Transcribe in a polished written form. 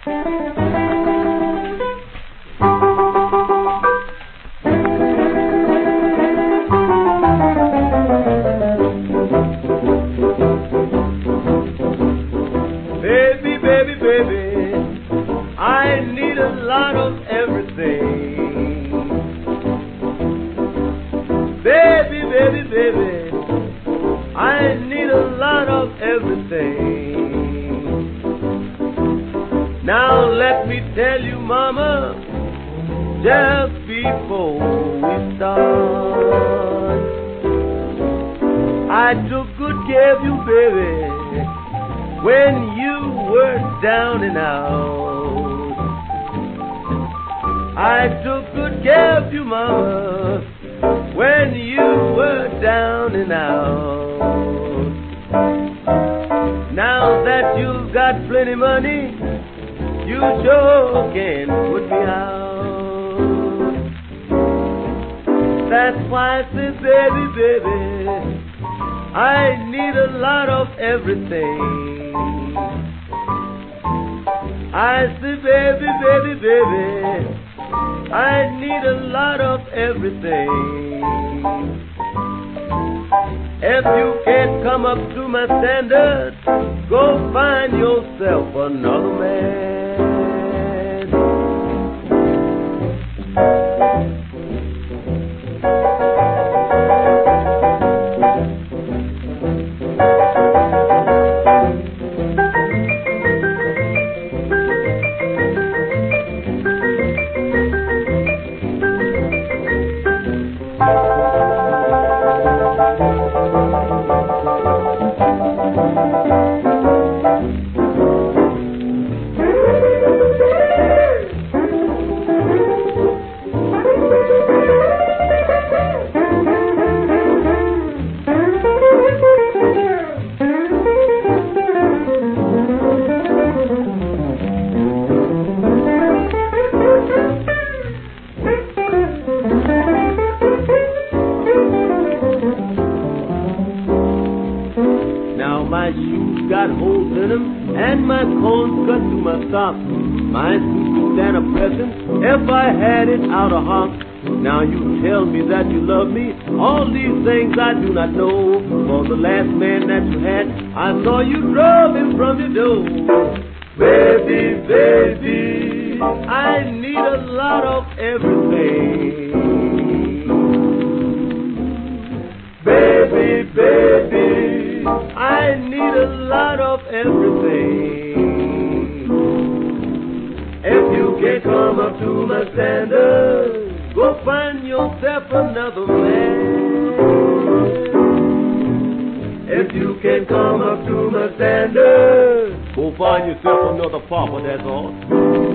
Baby, baby, baby, I need a lot of everything. Baby, baby, baby, I need a lot of everything. Now let me tell you, mama, just before we start, I took good care of you, baby, when you were down and out. I took good care of you, mama, when you were down and out. Now that you've got plenty money, you sure can put me out. That's why I say, baby, baby, I need a lot of everything. I say, baby, baby, baby, I need a lot of everything. If you can't come up to my standard, go find yourself another man. My shoes got holes in them, and my corns cut through my socks. My suit would stand a present if I had it out of hock. Now you tell me that you love me, all these things I do not know. For the last man that you had, I saw you drove him from your door. Baby, baby, I need a lot of everything. Baby, baby, I need a lot of everything. If you can't come up to my standard, go find yourself another man. If you can't come up to my standard, go find yourself another papa, that's all.